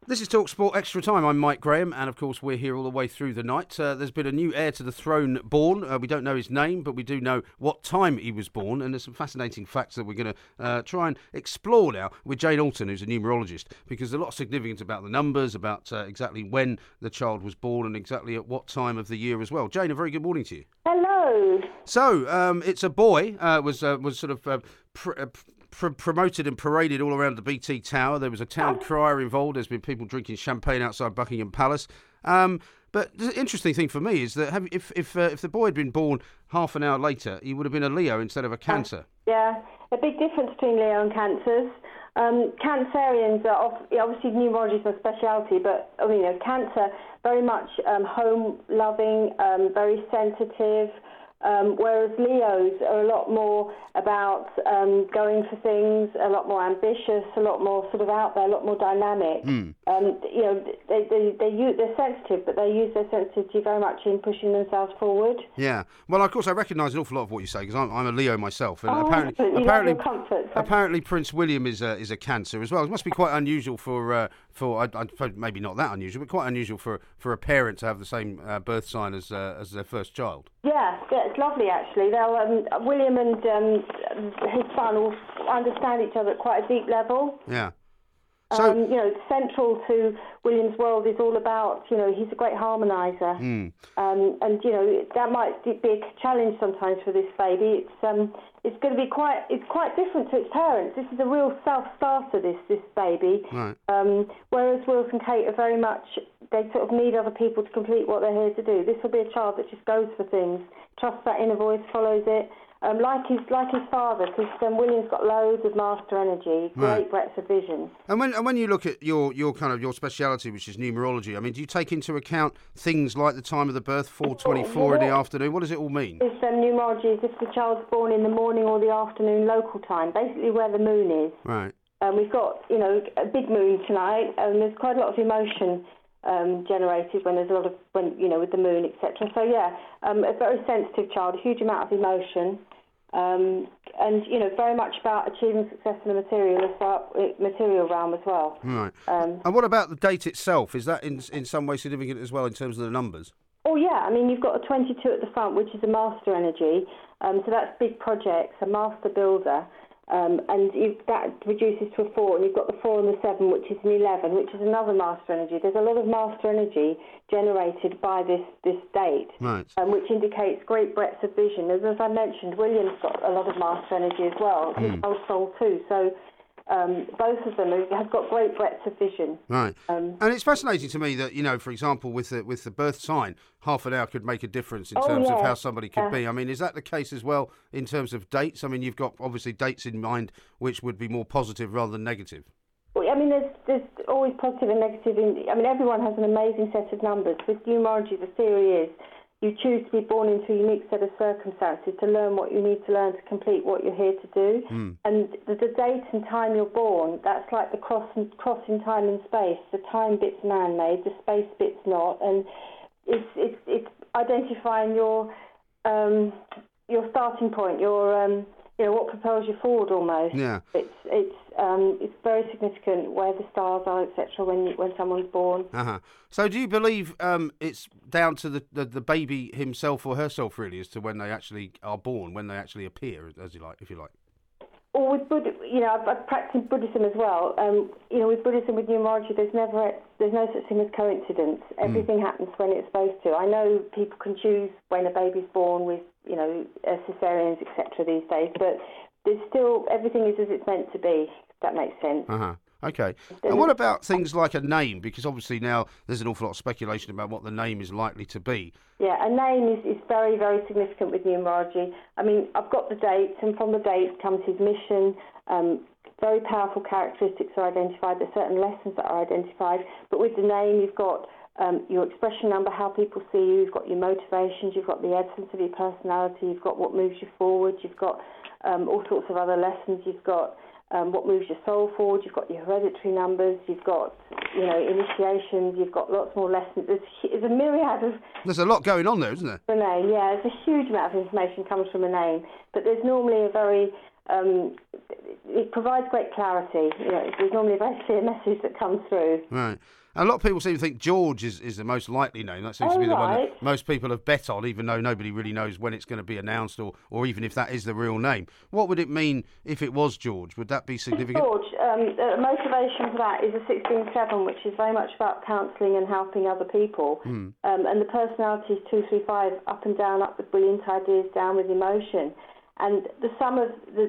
This is TalkSport Extra Time. I'm Mike Graham, and of course we're here all the way through the night. There's been a new heir to the throne born. We don't know his name, but we do know what time he was born, and there's some fascinating facts that we're going to try and explore now with Jane Alton, who's a numerologist, because there's a lot of significance about the numbers, about exactly when the child was born, and exactly at what time of the year as well. Jane, a very good morning to you. Hello. So, it's a boy, was sort of promoted and paraded all around the BT Tower. There was a town crier involved. There's been people drinking champagne outside Buckingham Palace. But the interesting thing for me is that if the boy had been born half an hour later, he would have been a Leo instead of a Cancer. Yeah, a big difference between Leo and Cancers. Cancerians are obviously numerology is my speciality, but Cancer very much home-loving, very sensitive. Whereas Leos are a lot more about going for things, a lot more ambitious, a lot more sort of out there, a lot more dynamic. They're sensitive, but they use their sensitivity very much in pushing themselves forward. Yeah. Well, of course, I recognise an awful lot of what you say because I'm a Leo myself, and apparently Prince William is a Cancer as well. It must be quite unusual for maybe not that unusual, but quite unusual for a parent to have the same birth sign as their first child. Yeah, it's lovely actually. William and his son will understand each other at quite a deep level. Yeah. So central to William's world is all about he's a great harmonizer, and that might be a challenge sometimes for this baby. It's going to be quite different to its parents. This is a real self-starter, this baby. Right. Whereas Wills and Kate are very much, they sort of need other people to complete what they're here to do. This will be a child that just goes for things, trusts that inner voice, follows it. Like his father, because William's got loads of master energy, great breadth of vision. And when you look at your kind of your speciality, which is numerology, I mean, do you take into account things like the time of the birth, 4:24 in the afternoon? What does it all mean? This numerology is if the child's born in the morning or the afternoon local time, basically where the moon is. Right. We've got a big moon tonight, and there's quite a lot of emotion generated when there's a lot of with the moon, etc. So a very sensitive child, a huge amount of emotion. And very much about achieving success in the material realm as well. Right. And what about the date itself? Is that in some way significant as well in terms of the numbers? Oh yeah, I mean you've got a 22 at the front, which is a master energy. So that's big projects, a master builder. And that reduces to a 4, and you've got the 4 and the 7, which is an 11, which is another master energy. There's a lot of master energy generated by this date, right. Which indicates great breadth of vision. As I mentioned, William's got a lot of master energy as well. His whole soul too. So both of them have got great breadth of vision. Right. And it's fascinating to me that, for example, with the birth sign, half an hour could make a difference in terms of how somebody could be. I mean, is that the case as well in terms of dates? I mean, you've got obviously dates in mind which would be more positive rather than negative. Well, I mean, there's always positive and negative. Everyone has an amazing set of numbers. With numerology, the theory is you choose to be born into a unique set of circumstances to learn what you need to learn to complete what you're here to do. And the date and time you're born, that's like the cross in time and space. The time bit's man-made, the space bit's not. And it's identifying your starting point, your what propels you forward almost. Yeah. It's very significant where the stars are, etc. When someone's born. Uh-huh. So do you believe it's down to the baby himself or herself really as to when they actually are born, when they actually appear, if you like? Or with I've practiced Buddhism as well. With Buddhism, with numerology, there's no such thing as coincidence. Everything happens when it's supposed to. I know people can choose when a baby's born with, cesareans, etc. these days, but there's still everything is as it's meant to be. If that makes sense. Uh-huh. Okay. And what about things like a name? Because obviously now there's an awful lot of speculation about what the name is likely to be. Yeah, a name is very, very significant with numerology. I mean, I've got the dates, and from the dates comes his mission. Very powerful characteristics are identified. There's certain lessons that are identified. But with the name, you've got your expression number, how people see you. You've got your motivations. You've got the essence of your personality. You've got what moves you forward. You've got all sorts of other lessons. You've got what moves your soul forward. You've got your hereditary numbers. You've got, initiations. You've got lots more lessons. There's a myriad of... There's a lot going on there, isn't there? The name, yeah. There's a huge amount of information comes from a name. But there's normally a very... it provides great clarity. There's normally a very clear message that comes through. Right. A lot of people seem to think George is the most likely name. That seems to be the one that most people have bet on, even though nobody really knows when it's going to be announced or even if that is the real name. What would it mean if it was George? Would that be significant? George, the motivation for that is a 16-7, which is very much about counselling and helping other people. And the personality is 235, up and down, up with brilliant ideas, down with emotion. And the sum of the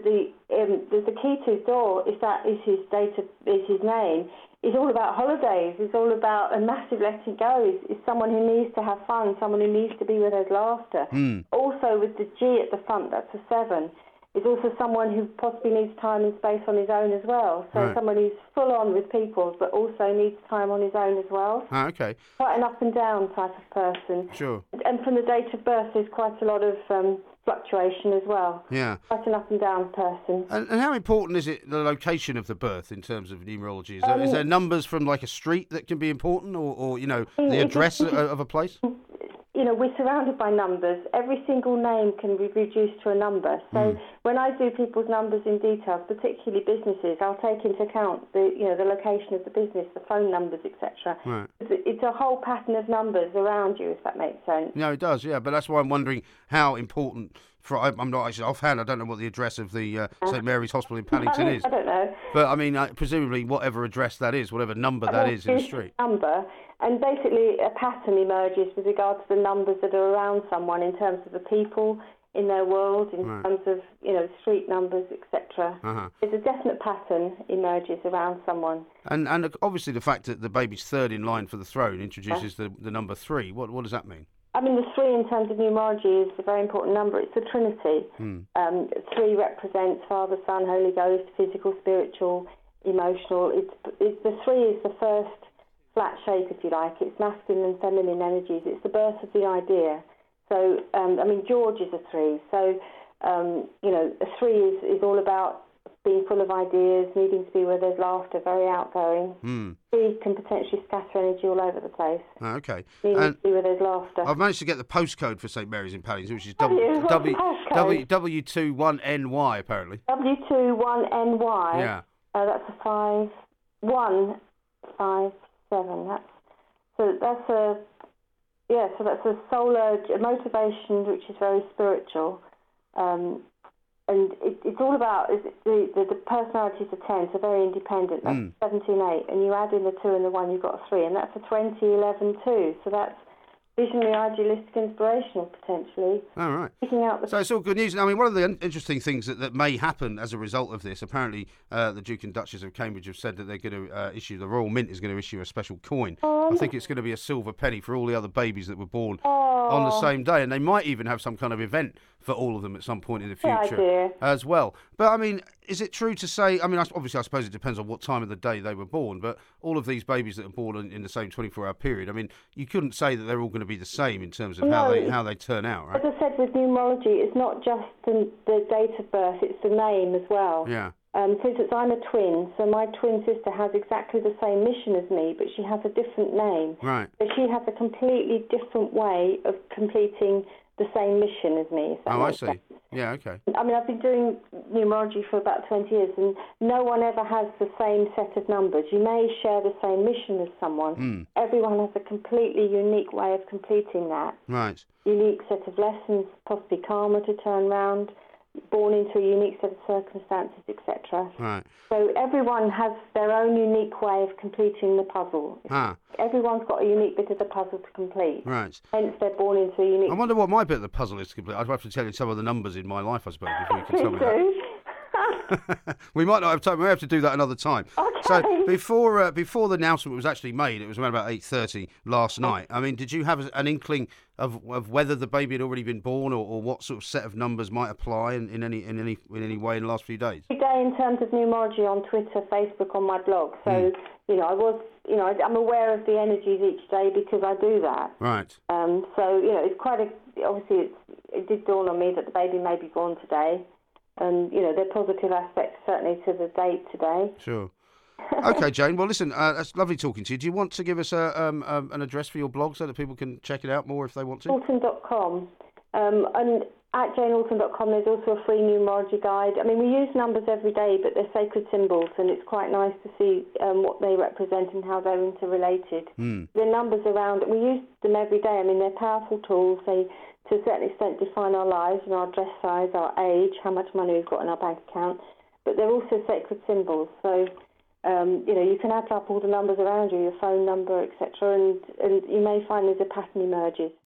key to his door, if that is his name, is all about holidays. It's all about a massive letting go. It's someone who needs to have fun, someone who needs to be where there's laughter. Also with the G at the front, that's a 7. Is also someone who possibly needs time and space on his own as well. So someone who's full on with people, but also needs time on his own as well. Okay. Quite an up and down type of person. Sure. And from the date of birth, there's quite a lot of fluctuation as well. Yeah. Quite an up and down person. And how important is it, the location of the birth in terms of numerology? Is there numbers from like a street that can be important or the address of a place? We're surrounded by numbers. Every single name can be reduced to a number. So when I do people's numbers in detail, particularly businesses, I'll take into account the location of the business, the phone numbers, etc. Right. It's a whole pattern of numbers around you, if that makes sense. No, it does, yeah. But that's why I'm wondering how important. I'm not actually offhand. I don't know what the address of the St Mary's Hospital in Paddington is. I don't know. But I mean, presumably, whatever address that is, whatever number that is in the street. Number, and basically a pattern emerges with regard to the numbers that are around someone in terms of the people in their world, in terms of street numbers, etc. There's a definite pattern emerges around someone. And obviously, the fact that the baby's third in line for the throne introduces the number 3. What does that mean? I mean, the 3 in terms of numerology is a very important number. It's the Trinity. 3 represents Father, Son, Holy Ghost, physical, spiritual, emotional. The 3 is the first flat shape, if you like. It's masculine and feminine energies. It's the birth of the idea. So, George is a 3. So, a 3 is all about being full of ideas, needing to be where there's laughter, very outgoing. 3 can potentially scatter energy all over the place. Okay. Needing to be where there's laughter. I've managed to get the postcode for St Mary's in Paddington, which is W21NY, apparently. W21NY. Yeah. That's a 5157. That's a soul urge, a motivation which is very spiritual. And it's all about the personality is a 10, so very independent. That's 17-8, and you add in the 2 and the 1, you've got a 3, and that's a 20-11-2. So that's visionary, idealistic, inspirational, potentially. All right. Picking out So it's all good news. I mean, one of the interesting things that may happen as a result of this, apparently the Duke and Duchess of Cambridge have said that they're going to the Royal Mint is going to issue a special coin. I think it's going to be a silver penny for all the other babies that were born on the same day, and they might even have some kind of event for all of them at some point in the future as well. But I mean, is it true to say, I mean, obviously I suppose it depends on what time of the day they were born, but all of these babies that are born in the same 24-hour period, I mean, you couldn't say that they're all going to be the same in terms of how they turn out, right? As I said, with numerology, it's not just the date of birth, it's the name as well. Yeah. For instance, I'm a twin, so my twin sister has exactly the same mission as me, but she has a different name. Right. So she has a completely different way of completing the same mission as me. I see. Sense. Yeah, okay. I mean, I've been doing numerology for about 20 years, and no one ever has the same set of numbers. You may share the same mission as someone. Everyone has a completely unique way of completing that. Right. Unique set of lessons, possibly karma to turn round, born into a unique set of circumstances, etc. Right. So everyone has their own unique way of completing the puzzle. Everyone's got a unique bit of the puzzle to complete. Right. Hence they're born into a unique... I wonder what my bit of the puzzle is to complete. I'd have to tell you some of the numbers in my life, I suppose, before you can tell me that. We might not have time. We have to do that another time. Okay. So before the announcement was actually made, it was around about 8:30 last night. I mean, did you have an inkling of whether the baby had already been born, or what sort of set of numbers might apply in any way in the last few days? Every day in terms of numerology on Twitter, Facebook, on my blog. So I'm aware of the energies each day because I do that. Right. So it's quite obviously it did dawn on me that the baby may be born today. And, there are positive aspects, certainly, to the date today. Sure. Okay, Jane. Well, listen, that's lovely talking to you. Do you want to give us an address for your blog so that people can check it out more if they want to? Alton.com. And At janeautham.com there's also a free numerology guide. I mean, we use numbers every day, but they're sacred symbols, and it's quite nice to see what they represent and how they're interrelated. The numbers around, we use them every day. I mean, they're powerful tools. They, to a certain extent, define our lives and our dress size, our age, how much money we've got in our bank account, but they're also sacred symbols. So, you can add up all the numbers around you, your phone number, etc., and you may find there's a pattern emerges.